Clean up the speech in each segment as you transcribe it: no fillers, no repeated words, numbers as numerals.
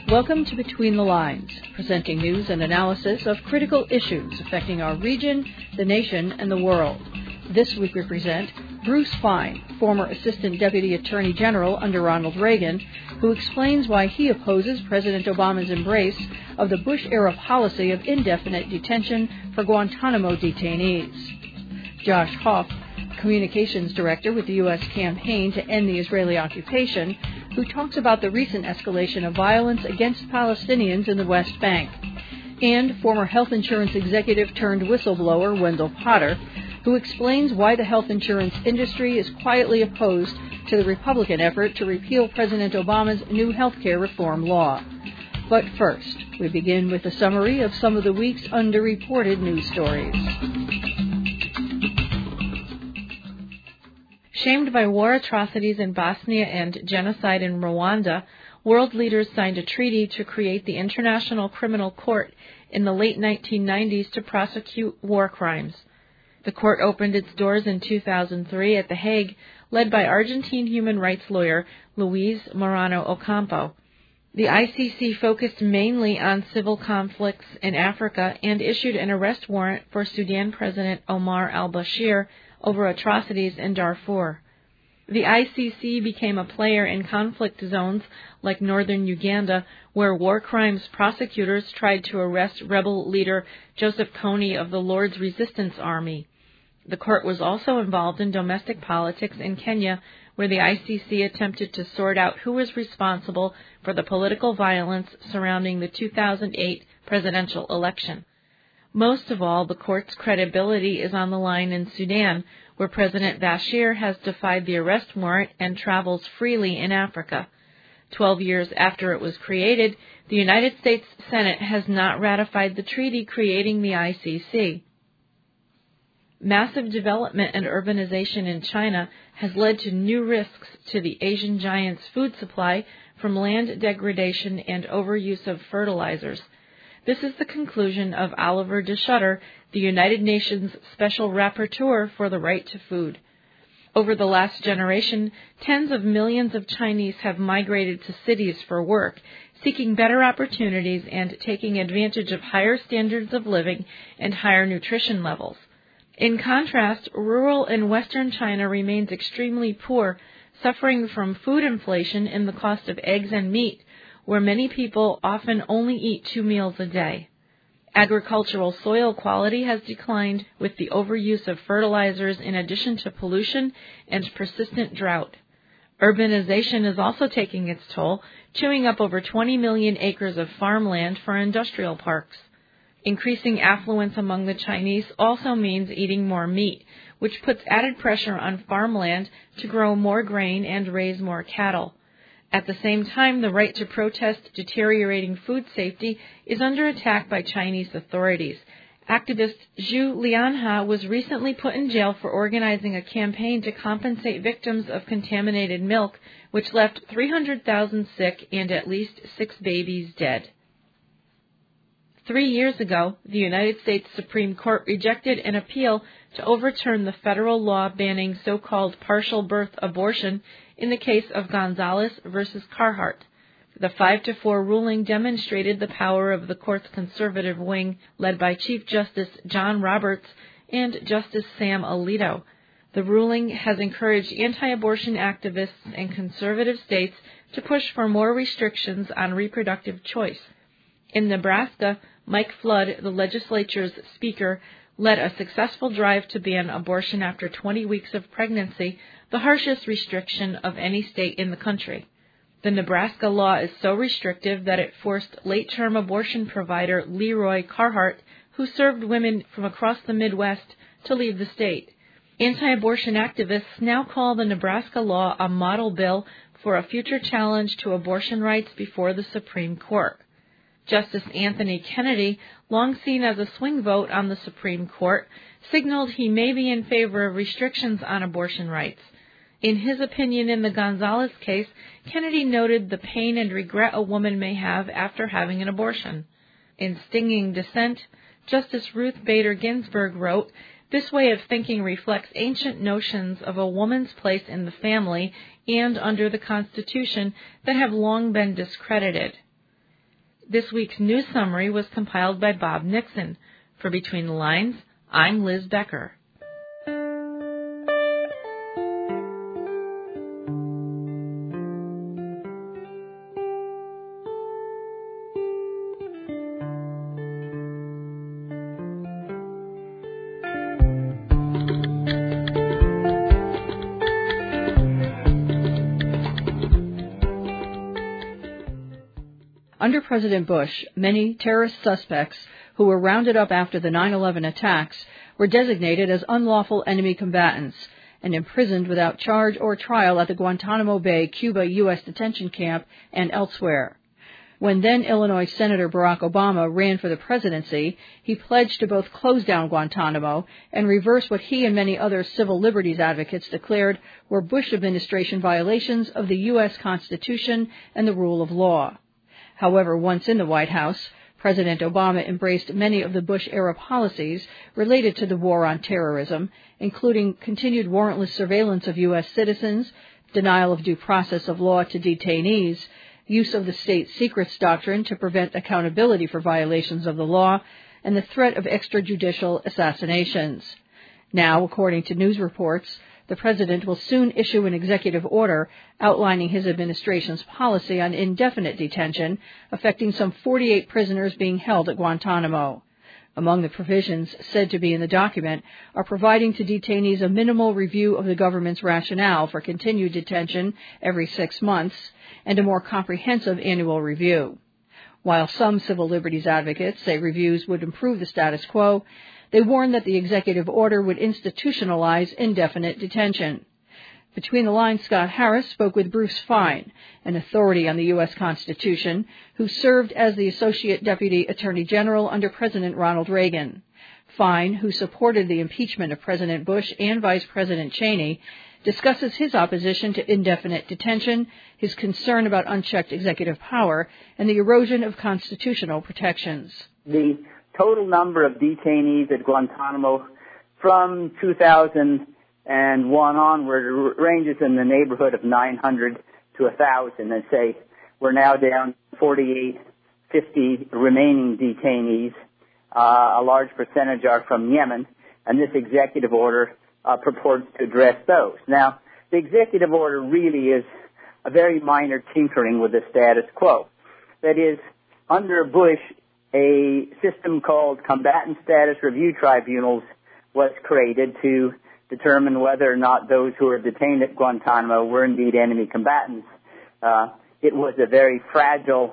Welcome to Between the Lines, presenting news and analysis of critical issues affecting our region, the nation, and the world. This week we present Bruce Fein, former Assistant Deputy Attorney General under Ronald Reagan, who explains why he opposes President Obama's embrace of the Bush-era policy of indefinite detention for Guantanamo detainees. Josh Hoff, Communications Director with the U.S. Campaign to End the Israeli Occupation, who talks about the recent escalation of violence against Palestinians in the West Bank, and former health insurance executive turned whistleblower Wendell Potter, who explains why the health insurance industry is quietly opposed to the Republican effort to repeal President Obama's new health care reform law. But first, we begin with a summary of some of the week's underreported news stories. Shamed by war atrocities in Bosnia and genocide in Rwanda, world leaders signed a treaty to create the International Criminal Court in the late 1990s to prosecute war crimes. The court opened its doors in 2003 at The Hague, led by Argentine human rights lawyer Luis Moreno Ocampo. The ICC focused mainly on civil conflicts in Africa and issued an arrest warrant for Sudan President Omar al-Bashir over atrocities in Darfur. The ICC became a player in conflict zones like northern Uganda, where war crimes prosecutors tried to arrest rebel leader Joseph Kony of the Lord's Resistance Army. The court was also involved in domestic politics in Kenya, where the ICC attempted to sort out who was responsible for the political violence surrounding the 2008 presidential election. Most of all, the court's credibility is on the line in Sudan, where President Bashir has defied the arrest warrant and travels freely in Africa. 12 years after it was created, the United States Senate has not ratified the treaty creating the ICC. Massive development and urbanization in China has led to new risks to the Asian giant's food supply from land degradation and overuse of fertilizers. This is the conclusion of Oliver De Schutter, the United Nations Special Rapporteur for the Right to Food. Over the last generation, tens of millions of Chinese have migrated to cities for work, seeking better opportunities and taking advantage of higher standards of living and higher nutrition levels. In contrast, rural and western China remains extremely poor, suffering from food inflation in the cost of eggs and meat, where many people often only eat 2 meals a day. Agricultural soil quality has declined with the overuse of fertilizers in addition to pollution and persistent drought. Urbanization is also taking its toll, chewing up over 20 million acres of farmland for industrial parks. Increasing affluence among the Chinese also means eating more meat, which puts added pressure on farmland to grow more grain and raise more cattle. At the same time, the right to protest deteriorating food safety is under attack by Chinese authorities. Activist Zhu Lianhe was recently put in jail for organizing a campaign to compensate victims of contaminated milk, which left 300,000 sick and at least 6 babies dead. 3 years ago, the United States Supreme Court rejected an appeal to overturn the federal law banning so-called partial birth abortion in the case of Gonzalez versus Carhart. The 5-4 ruling demonstrated the power of the court's conservative wing, led by Chief Justice John Roberts and Justice Sam Alito. The ruling has encouraged anti-abortion activists in conservative states to push for more restrictions on reproductive choice. In Nebraska, Mike Flood, the legislature's speaker, led a successful drive to ban abortion after 20 weeks of pregnancy, the harshest restriction of any state in the country. The Nebraska law is so restrictive that it forced late-term abortion provider Leroy Carhart, who served women from across the Midwest, to leave the state. Anti-abortion activists now call the Nebraska law a model bill for a future challenge to abortion rights before the Supreme Court. Justice Anthony Kennedy, long seen as a swing vote on the Supreme Court, signaled he may be in favor of restrictions on abortion rights. In his opinion in the Gonzalez case, Kennedy noted the pain and regret a woman may have after having an abortion. In stinging dissent, Justice Ruth Bader Ginsburg wrote, "This way of thinking reflects ancient notions of a woman's place in the family and under the Constitution that have long been discredited." This week's news summary was compiled by Bob Nixon. For Between the Lines, I'm Liz Becker. Under President Bush, many terrorist suspects who were rounded up after the 9/11 attacks were designated as unlawful enemy combatants and imprisoned without charge or trial at the Guantanamo Bay, Cuba U.S. detention camp and elsewhere. When then Illinois Senator Barack Obama ran for the presidency, he pledged to both close down Guantanamo and reverse what he and many other civil liberties advocates declared were Bush administration violations of the U.S. Constitution and the rule of law. However, once in the White House, President Obama embraced many of the Bush-era policies related to the war on terrorism, including continued warrantless surveillance of U.S. citizens, denial of due process of law to detainees, use of the state secrets doctrine to prevent accountability for violations of the law, and the threat of extrajudicial assassinations. Now, according to news reports, the President will soon issue an executive order outlining his administration's policy on indefinite detention, affecting some 48 prisoners being held at Guantanamo. Among the provisions said to be in the document are providing to detainees a minimal review of the government's rationale for continued detention every 6 months and a more comprehensive annual review. While some civil liberties advocates say reviews would improve the status quo, they warn that the executive order would institutionalize indefinite detention. Between the Lines, Scott Harris spoke with Bruce Fein, an authority on the U.S. Constitution, who served as the Associate Deputy Attorney General under President Ronald Reagan. Fein, who supported the impeachment of President Bush and Vice President Cheney, discusses his opposition to indefinite detention, his concern about unchecked executive power, and the erosion of constitutional protections. The total number of detainees at Guantanamo from 2001 onward ranges in the neighborhood of 900 to 1,000. And say we're now down 48, 50 remaining detainees. A large percentage are from Yemen, and this executive order purports to address those. Now, the executive order really is a very minor tinkering with the status quo. That is, under Bush, a system called Combatant Status Review Tribunals was created to determine whether or not those who were detained at Guantanamo were indeed enemy combatants. It was a very fragile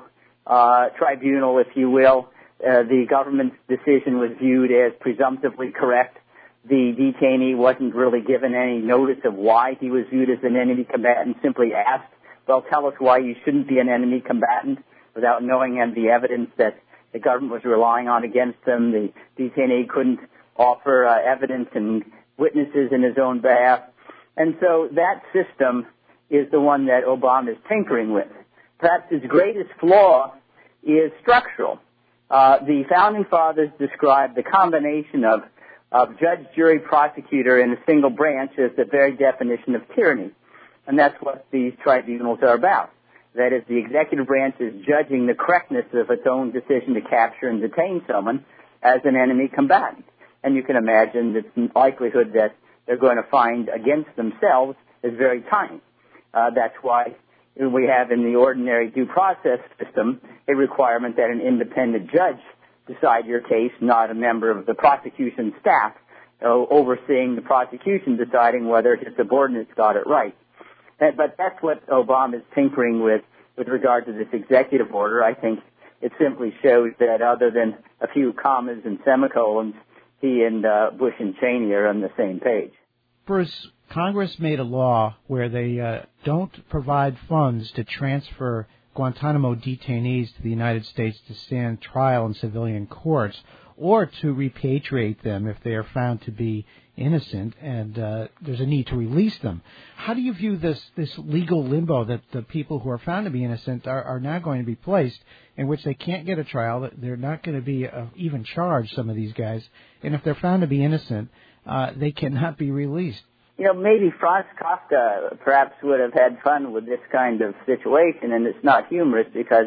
tribunal, if you will. The government's decision was viewed as presumptively correct. The detainee wasn't really given any notice of why he was viewed as an enemy combatant, simply asked, well, tell us why you shouldn't be an enemy combatant, without knowing the evidence that the government was relying on against them. The detainee couldn't offer evidence and witnesses in his own behalf. And so that system is the one that Obama is tinkering with. Perhaps his greatest flaw is structural. The Founding Fathers described the combination of judge, jury, prosecutor in a single branch as the very definition of tyranny. And that's what these tribunals are about. That is, the executive branch is judging the correctness of its own decision to capture and detain someone as an enemy combatant. And you can imagine that the likelihood that they're going to find against themselves is very tiny. That's why we have in the ordinary due process system a requirement that an independent judge decide your case, not a member of the prosecution staff overseeing the prosecution deciding whether his subordinates got it right. But that's what Obama is tinkering with regard to this executive order. I think it simply shows that other than a few commas and semicolons, he and Bush and Cheney are on the same page. Bruce, Congress made a law where they don't provide funds to transfer Guantanamo detainees to the United States to stand trial in civilian courts or to repatriate them if they are found to be innocent and there's a need to release them. How do you view this legal limbo that the people who are found to be innocent are now going to be placed, in which they can't get a trial, they're not going to be even charged, some of these guys, and if they're found to be innocent, they cannot be released? You know, maybe Franz Kafka perhaps would have had fun with this kind of situation, and it's not humorous because it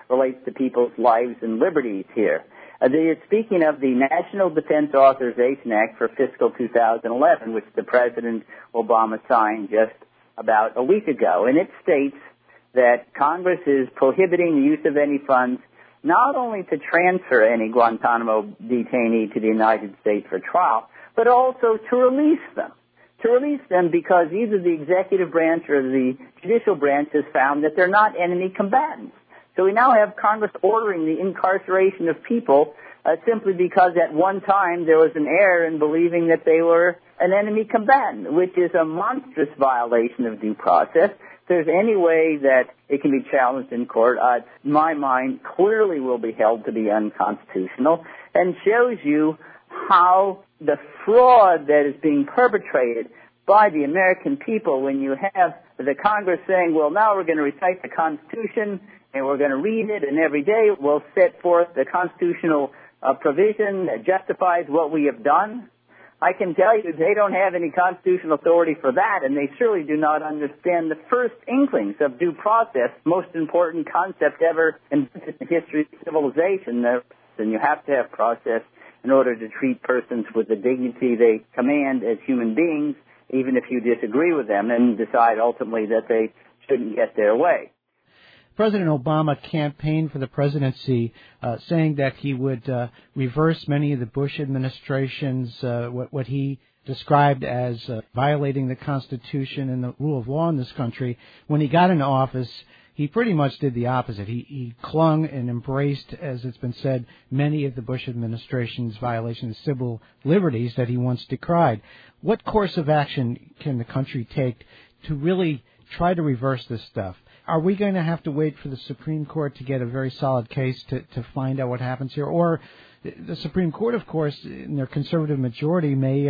relates to people's lives and liberties here. Speaking of the National Defense Authorization Act for fiscal 2011, which the President Obama signed just about a week ago, and it states that Congress is prohibiting the use of any funds not only to transfer any Guantanamo detainee to the United States for trial, but also to release them. To release them because either the executive branch or the judicial branch has found that they're not enemy combatants. So we now have Congress ordering the incarceration of people simply because at one time there was an error in believing that they were an enemy combatant, which is a monstrous violation of due process. If there's any way that it can be challenged in court, in my mind, clearly will be held to be unconstitutional and shows you how the fraud that is being perpetrated by the American people when you have the Congress saying, well, now we're going to recite the Constitution and we're going to read it, and every day we'll set forth the constitutional provision that justifies what we have done. I can tell you they don't have any constitutional authority for that, and they surely do not understand the first inklings of due process, most important concept ever in the history of civilization. And you have to have process in order to treat persons with the dignity they command as human beings, even if you disagree with them and decide ultimately that they shouldn't get their way. President Obama campaigned for the presidency, saying that he would reverse many of the Bush administration's what he described as violating the Constitution and the rule of law in this country. When he got into office, he pretty much did the opposite. He clung and embraced, as it's been said, many of the Bush administration's violations of civil liberties that he once decried. What course of action can the country take to really try to reverse this stuff? Are we going to have to wait for the Supreme Court to get a very solid case to find out what happens here? Or the Supreme Court, of course, in their conservative majority, may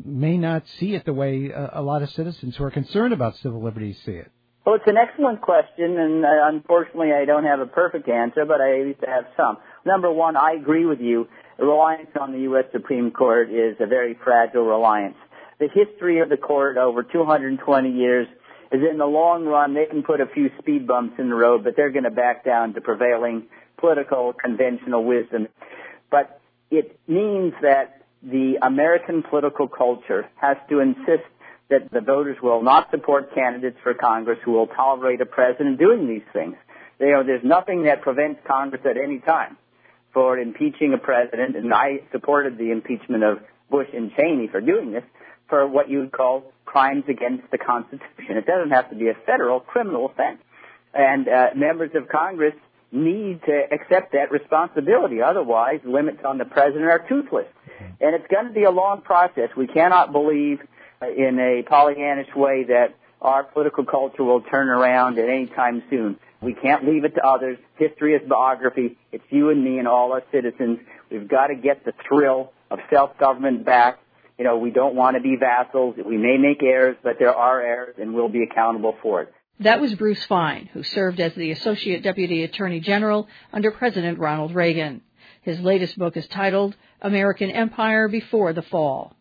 not see it the way a lot of citizens who are concerned about civil liberties see it? Well, it's an excellent question, and unfortunately I don't have a perfect answer, but I at least have some. Number one, I agree with you. Reliance on the U.S. Supreme Court is a very fragile reliance. The history of the court over 220 years is in the long run, they can put a few speed bumps in the road, but they're going to back down to prevailing political conventional wisdom. But it means that the American political culture has to insist that the voters will not support candidates for Congress who will tolerate a president doing these things. There's nothing that prevents Congress at any time for impeaching a president, and I supported the impeachment of Bush and Cheney for doing this, for what you would call crimes against the Constitution. It doesn't have to be a federal criminal offense. And members of Congress need to accept that responsibility. Otherwise, limits on the president are toothless. And it's going to be a long process. We cannot believe in a Pollyannish way that our political culture will turn around at any time soon. We can't leave it to others. History is biography. It's you and me and all us citizens. We've got to get the thrill of self-government back. We don't want to be vassals. We may make errors, but there are errors, and we'll be accountable for it. That was Bruce Fein, who served as the Associate Deputy Attorney General under President Ronald Reagan. His latest book is titled American Empire Before the Fall.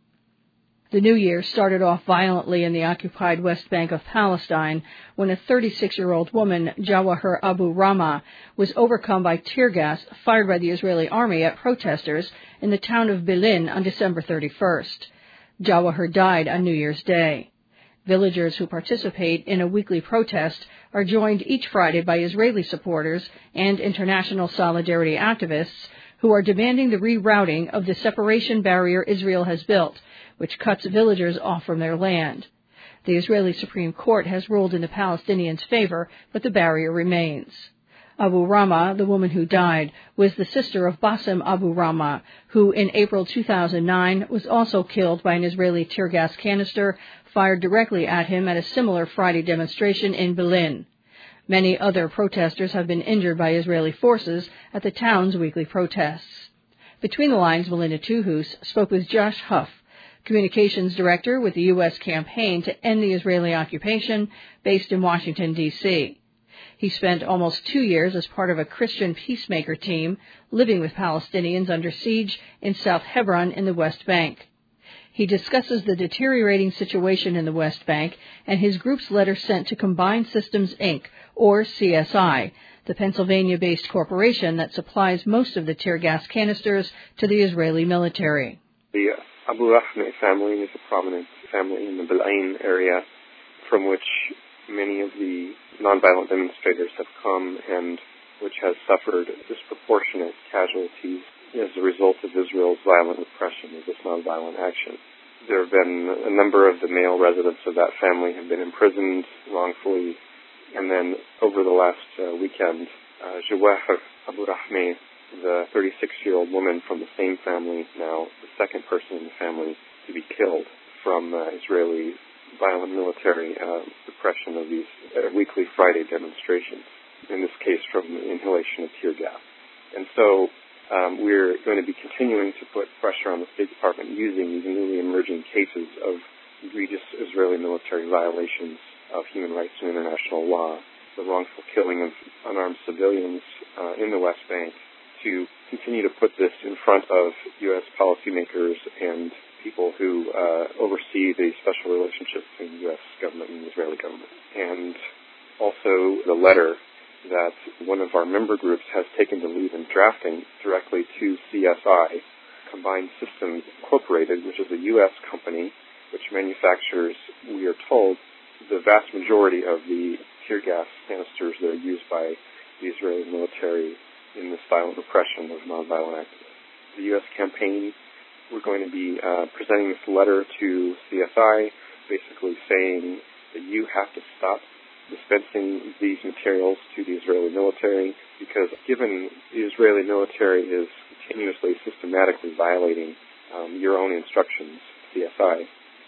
The new year started off violently in the occupied West Bank of Palestine when a 36-year-old woman, Jawahir Abu Rama, was overcome by tear gas fired by the Israeli army at protesters in the town of Bilin on December 31st. Jawahir died on New Year's Day. Villagers who participate in a weekly protest are joined each Friday by Israeli supporters and international solidarity activists who are demanding the rerouting of the separation barrier Israel has built, which cuts villagers off from their land. The Israeli Supreme Court has ruled in the Palestinians' favor, but the barrier remains. Abu Rama, the woman who died, was the sister of Bassem Abu Rama, who in April 2009 was also killed by an Israeli tear gas canister fired directly at him at a similar Friday demonstration in Bilin. Many other protesters have been injured by Israeli forces at the town's weekly protests. Between the lines, Melinda Tuhus spoke with Josh Huff, communications director with the U.S. campaign to end the Israeli occupation, based in Washington, D.C. He spent almost 2 years as part of a Christian peacemaker team living with Palestinians under siege in South Hebron in the West Bank. He discusses the deteriorating situation in the West Bank and his group's letter sent to Combined Systems, Inc., or CSI, the Pennsylvania-based corporation that supplies most of the tear gas canisters to the Israeli military. The Abu Rahme family is a prominent family in the Bil'ain area from which many of the nonviolent demonstrators have come and which has suffered disproportionate casualties as a result of Israel's violent repression of this nonviolent action. There have been a number of the male residents of that family have been imprisoned wrongfully, and then over the last weekend, Jawahir Abu Rahme, the 36-year-old woman from the same family, now the second person in the family to be killed from Israeli violent military repression of these weekly Friday demonstrations, in this case from the inhalation of tear gas. And so we're going to be continuing to put pressure on the State Department using these newly emerging cases of egregious Israeli military violations of human rights and international law, the wrongful killing of unarmed civilians in the West Bank, to continue to put this in front of U.S. policymakers and people who oversee the special relationship between the U.S. government and the Israeli government. And also the letter that one of our member groups has taken the lead in drafting directly to CSI, Combined Systems Incorporated, which is a U.S. company which manufactures, we are told, the vast majority of the tear gas canisters that are used by the Israeli military in this violent repression of nonviolent activists. The U.S. campaign, we're going to be presenting this letter to CSI, basically saying that you have to stop dispensing these materials to the Israeli military, because given the Israeli military is continuously, systematically violating your own instructions, CSI,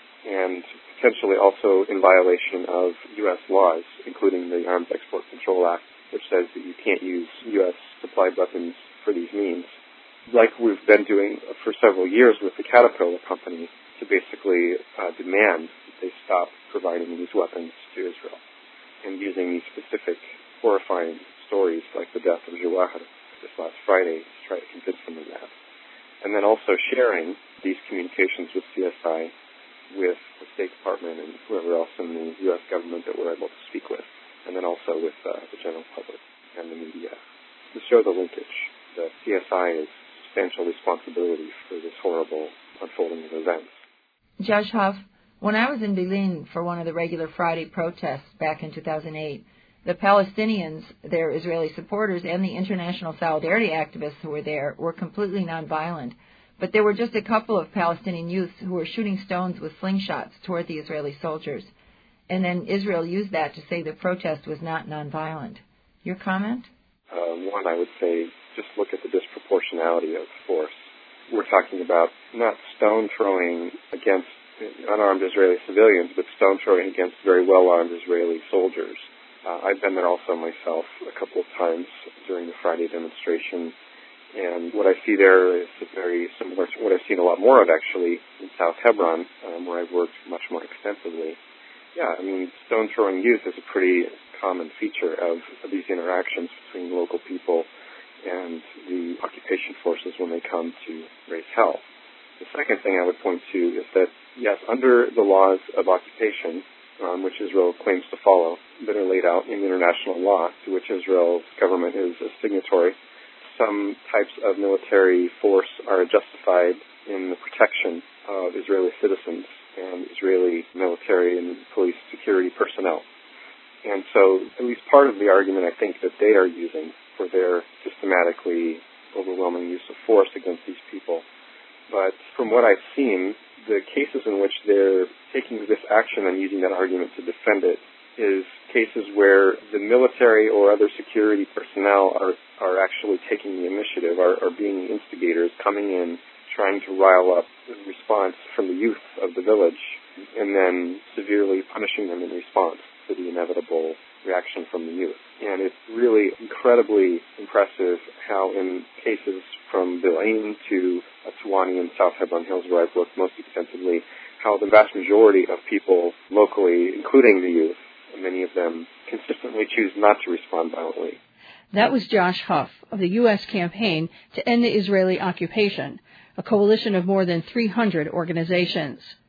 and potentially also in violation of U.S. laws, including the Arms Export Control Act, which says that you can't use U.S. supplied weapons for these means, like we've been doing for several years with the Caterpillar company, to basically demand that they stop providing these weapons to Israel, and using these specific horrifying stories like the death of Jawahir this last Friday to try to convince them of that. And then also sharing these communications with CSI, with the State Department and whoever else in the U.S. government that we're able to speak with, and then also with the general public and the media, to show the linkage that CSI is substantial responsibility for this horrible unfolding of events. Josh Huff, when I was in Bil'ain for one of the regular Friday protests back in 2008, the Palestinians, their Israeli supporters, and the international solidarity activists who were there were completely nonviolent. But there were just a couple of Palestinian youths who were shooting stones with slingshots toward the Israeli soldiers. And then Israel used that to say the protest was not nonviolent. Your comment? One, I would say, just look at the disproportionality of force. We're talking about not stone throwing against unarmed Israeli civilians, but stone throwing against very well-armed Israeli soldiers. I've been there also myself a couple of times during the Friday demonstration, and what I see there is very similar to what I've seen a lot more of, actually, in South Hebron, where I've worked much more extensively. Yeah, I mean, stone throwing youth is a pretty common feature of these interactions between local people and the occupation forces when they come to raise hell. The second thing I would point to is that, yes, under the laws of occupation, which Israel claims to follow, that are laid out in international law, to which Israel's government is a signatory, some types of military force are justified in the protection of Israeli citizens and Israeli military and police security personnel. And so at least part of the argument I think that they are using for their systematically overwhelming use of force against these people. But from what I've seen, the cases in which they're taking this action and using that argument to defend it is cases where the military or other security personnel are actually taking the initiative, are being instigators, coming in, trying to rile up the response from the youth of the village, and then severely punishing them in response to the inevitable reaction from the youth. And it's really incredibly impressive how in cases from Bil'ain to Tuwani and South Hebron Hills, where I've worked most extensively, how the vast majority of people locally, including the youth, many of them consistently choose not to respond violently. That was Josh Huff of the U.S. Campaign to End the Israeli Occupation, a coalition of more than 300 organizations.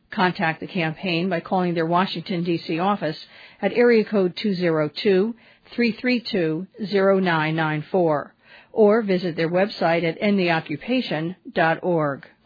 Contact the campaign by calling their Washington, D.C. office at area code 202-332-0994 or visit their website at endtheoccupation.org.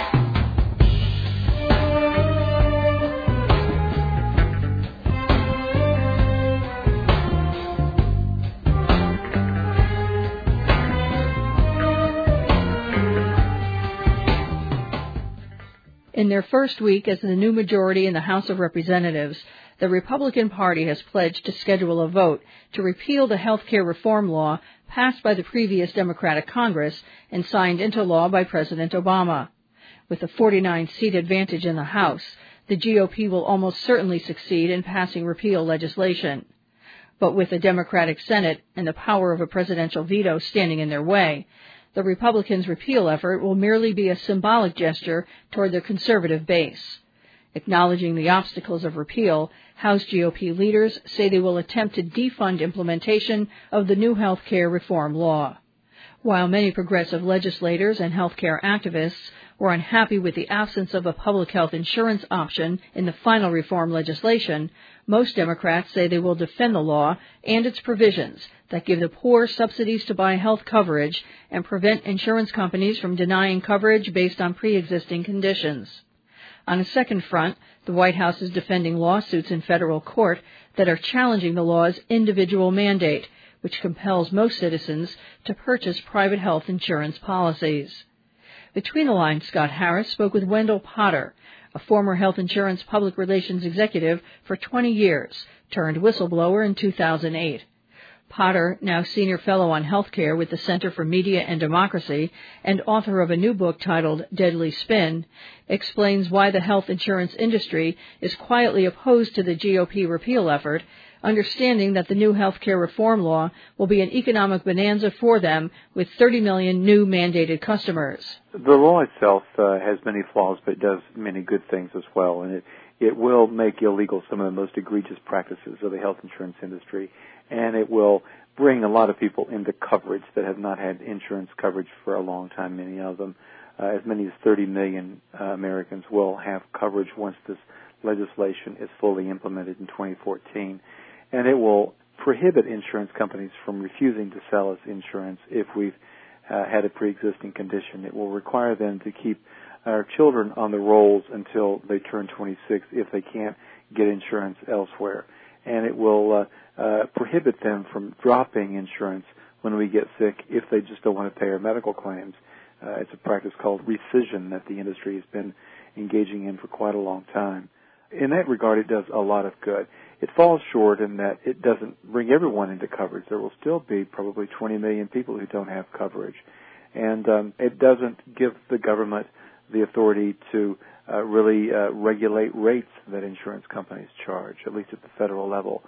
In their first week as the new majority in the House of Representatives, the Republican Party has pledged to schedule a vote to repeal the health care reform law passed by the previous Democratic Congress and signed into law by President Obama. With a 49-seat advantage in the House, the GOP will almost certainly succeed in passing repeal legislation. But with the Democratic Senate and the power of a presidential veto standing in their way, the Republicans' repeal effort will merely be a symbolic gesture toward their conservative base. Acknowledging the obstacles of repeal, House GOP leaders say they will attempt to defund implementation of the new health care reform law. While many progressive legislators and health care activists were unhappy with the absence of a public health insurance option in the final reform legislation, most Democrats say they will defend the law and its provisions that give the poor subsidies to buy health coverage and prevent insurance companies from denying coverage based on pre-existing conditions. On a second front, the White House is defending lawsuits in federal court that are challenging the law's individual mandate, which compels most citizens to purchase private health insurance policies. Between the lines, Scott Harris spoke with Wendell Potter, a former health insurance public relations executive for 20 years, turned whistleblower in 2008. Potter, now senior fellow on healthcare with the Center for Media and Democracy and author of a new book titled Deadly Spin, explains why the health insurance industry is quietly opposed to the GOP repeal effort, understanding that the new health care reform law will be an economic bonanza for them with 30 million new mandated customers. The law itself has many flaws, but it does many good things as well, and it will make illegal some of the most egregious practices of the health insurance industry, and it will bring a lot of people into coverage that have not had insurance coverage for a long time, many of them. As many as 30 million Americans will have coverage once this legislation is fully implemented in 2014. And it will prohibit insurance companies from refusing to sell us insurance if we've had a pre-existing condition. It will require them to keep our children on the rolls until they turn 26 if they can't get insurance elsewhere. And it will prohibit them from dropping insurance when we get sick if they just don't want to pay our medical claims. It's a practice called rescission that the industry has been engaging in for quite a long time. In that regard, it does a lot of good. It falls short in that it doesn't bring everyone into coverage. There will still be probably 20 million people who don't have coverage. And it doesn't give the government the authority to really regulate rates that insurance companies charge, at least at the federal level.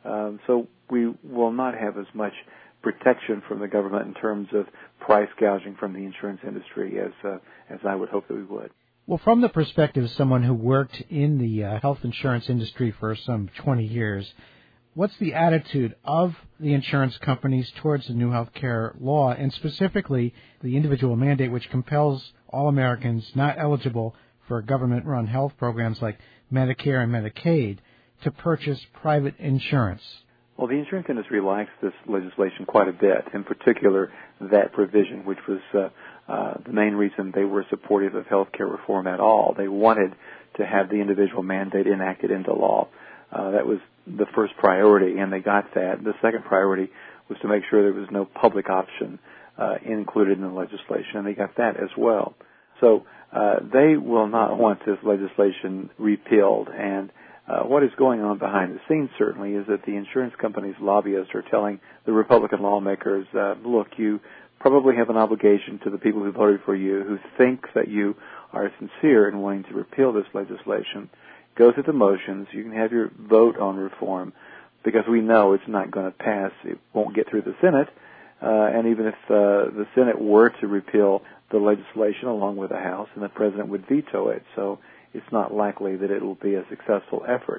So we will not have as much protection from the government in terms of price gouging from the insurance industry as I would hope that we would. Well, from the perspective of someone who worked in the health insurance industry for some 20 years, what's the attitude of the insurance companies towards the new health care law, and specifically the individual mandate which compels all Americans not eligible for government-run health programs like Medicare and Medicaid to purchase private insurance? Well, the insurance industry likes this legislation quite a bit, in particular that provision, which was the main reason they were supportive of health care reform at all. They wanted to have the individual mandate enacted into law. That was the first priority, and they got that. The second priority was to make sure there was no public option included in the legislation, and they got that as well. So they will not want this legislation repealed, and what is going on behind the scenes certainly is that the insurance companies' lobbyists are telling the Republican lawmakers, look, you probably have an obligation to the people who voted for you, who think that you are sincere in wanting to repeal this legislation. Go through the motions. You can have your vote on reform, because we know it's not going to pass. It won't get through the Senate, and even if the Senate were to repeal the legislation along with the House, and the President would veto it, so it's not likely that it will be a successful effort.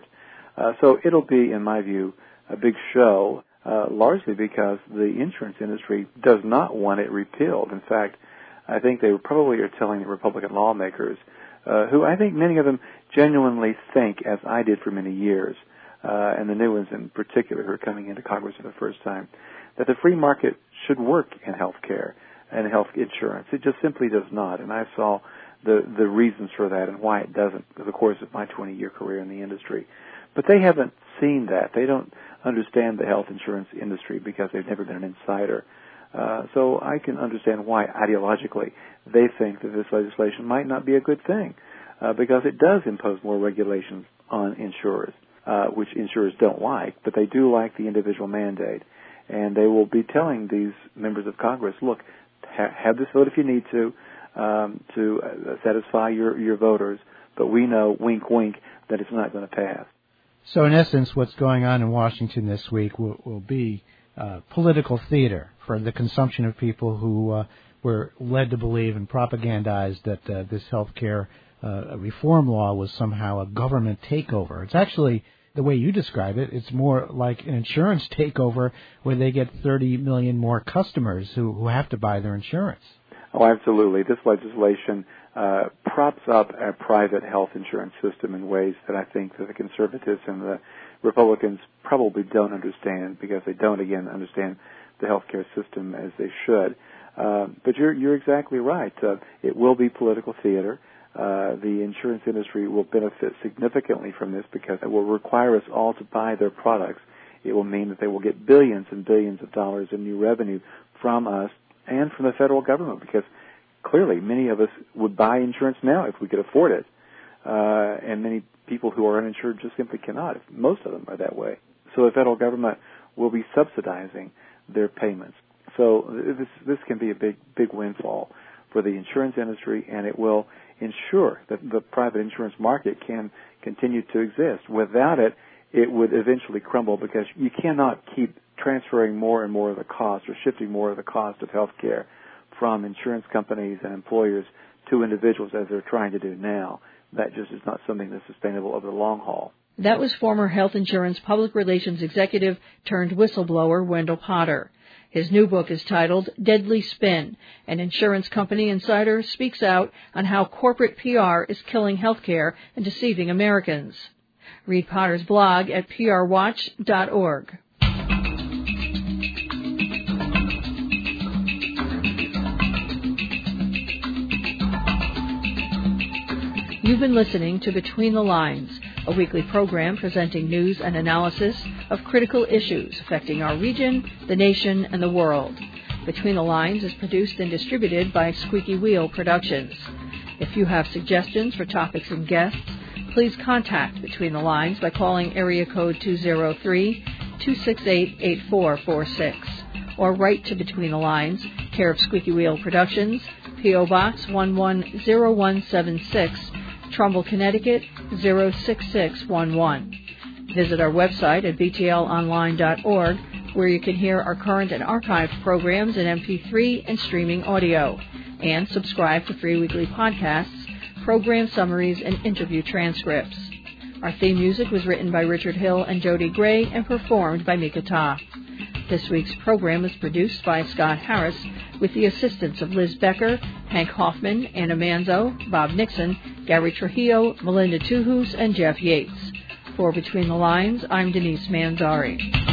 So it'll be, in my view, a big show, largely because the insurance industry does not want it repealed. In fact, I think they probably are telling the Republican lawmakers who I think many of them genuinely think, as I did for many years, and the new ones in particular who are coming into Congress for the first time, that the free market should work in health care and health insurance. It just simply does not. And I saw the reasons for that and why it doesn't, because, of course, of my 20-year career in the industry. But they haven't seen that. They don't understand the health insurance industry because they've never been an insider. So I can understand why ideologically they think that this legislation might not be a good thing, because it does impose more regulations on insurers, which insurers don't like, but they do like the individual mandate. And they will be telling these members of Congress, look, have this vote if you need to satisfy your voters, but we know, wink, wink, that it's not going to pass. So in essence, what's going on in Washington this week will be political theater for the consumption of people who were led to believe and propagandized that this health care reform law was somehow a government takeover. It's actually, the way you describe it, it's more like an insurance takeover where they get 30 million more customers who have to buy their insurance. Oh, absolutely. This legislation props up a private health insurance system in ways that I think that the conservatives and the Republicans probably don't understand, because they don't, again, understand the healthcare system as they should. But you're exactly right. It will be political theater. The insurance industry will benefit significantly from this because it will require us all to buy their products. It will mean that they will get billions and billions of dollars in new revenue from us and from the federal government, because clearly many of us would buy insurance now if we could afford it. And many people who are uninsured just simply cannot. Most of them are that way. So the federal government will be subsidizing their payments. So this can be a big windfall for the insurance industry, and it will ensure that the private insurance market can continue to exist. Without it, it would eventually crumble, because you cannot keep transferring more and more of the cost or shifting more of the cost of health care from insurance companies and employers to individuals as they're trying to do now. That just is not something that's sustainable over the long haul. That was former health insurance public relations executive turned whistleblower Wendell Potter. His new book is titled Deadly Spin. An insurance company insider speaks out on how corporate PR is killing healthcare and deceiving Americans. Read Potter's blog at prwatch.org. You've been listening to Between the Lines, a weekly program presenting news and analysis of critical issues affecting our region, the nation, and the world. Between the Lines is produced and distributed by Squeaky Wheel Productions. If you have suggestions for topics and guests, please contact Between the Lines by calling area code 203-268-8446 or write to Between the Lines, care of Squeaky Wheel Productions, P.O. Box 110176, Trumbull, Connecticut 06611. Visit our website at btlonline.org, where you can hear our current and archived programs in MP3 and streaming audio, and subscribe to free weekly podcasts, program summaries, and interview transcripts. Our theme music was written by Richard Hill and Jody Gray and performed by Mika Ta. This week's program is produced by Scott Harris with the assistance of Liz Becker, Hank Hoffman, Anna Manzo, Bob Nixon, Gary Trujillo, Melinda Tuhus, and Jeff Yates. For Between the Lines, I'm Denise Manzari.